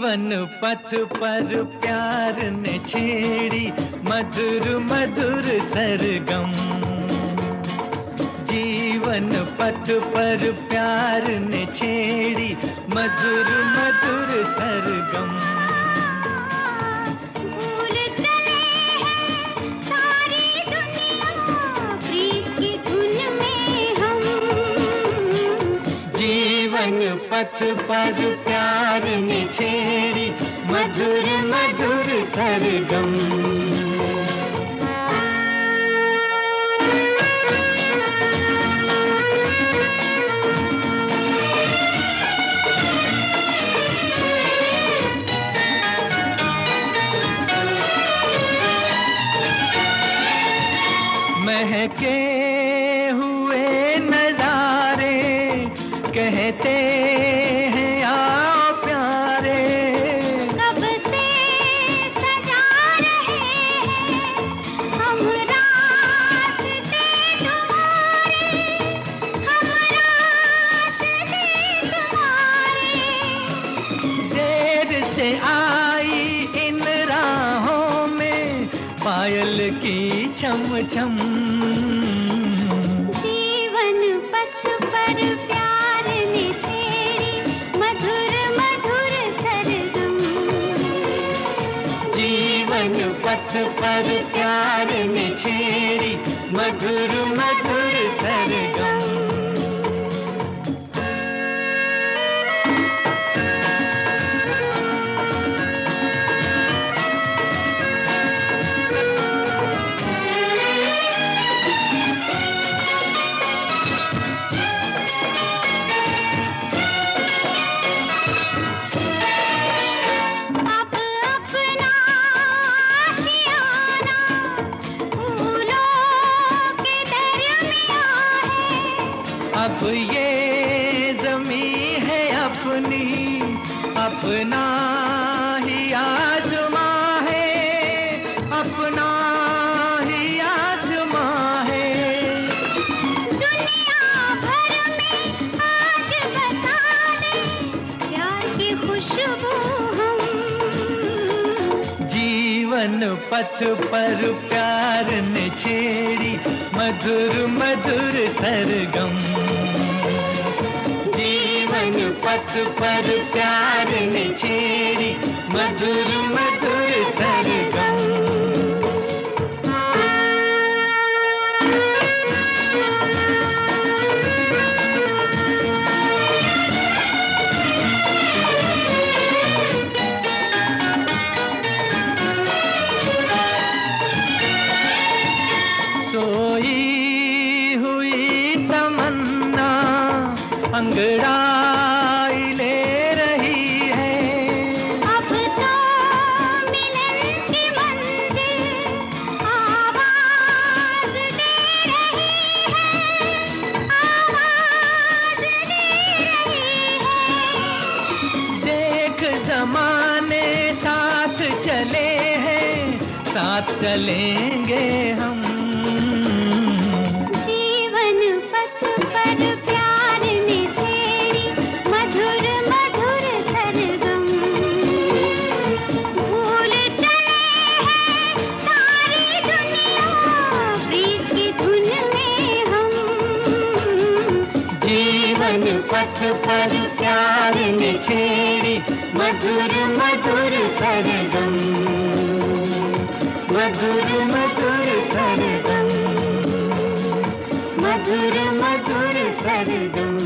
जीवन पथ पर प्यार ने छेड़ी मधुर मधुर सरगम। जीवन पथ पर प्यार ने छेड़ी मधुर मधुर सरगम। भूल चले हैं सारी दुनिया प्रीत की धुन में हम। जीवन पथ पर प्यार ने छेड़ी मधुर मधुर सरगम। महके हुए नजारे कहते हैं आओ प्यारे। कब से सजा रहे हैं हम रास्ते तुम्हारे, हम रास्ते तुम्हारे। देर से आई इन राहों में पायल की छम छम। जीवन पथ पर प्यार ने छेड़ी मधुर मधुर सरगम। जीवन पथ पर प्यार ने छेड़ी मधुर मधुर सरगम। अब ये ज़मीं है अपनी, अपना ही आसमां है, अपना ही आसमां है। दुनिया भर में आज बसा दे प्यार की खुशबू हम। जीवन पथ पर प्यार ने छेड़ी मधुर मधुर सरगम। जीवन पथ पर प्यार ने छेड़ी मधुर मधुर सरगम। सोई हुई तमन्ना अंगड़ाई ले रही है। अब तो मिलन की मंजिल आवाज दे रही है, आवाज दे रही है। देख ज़माने साथ चले हैं, साथ चलेंगे हम। जीवन पथ पर प्यार ने छेड़ी मधुर मधुर सरगम। भूल चले हैं सारी दुनिया प्रीत की धुन में हम। जीवन पथ पर प्यार ने छेड़ी मधुर मधुर सरगम। मधुर मधुर सरगम। मधुर मधुर सरगम।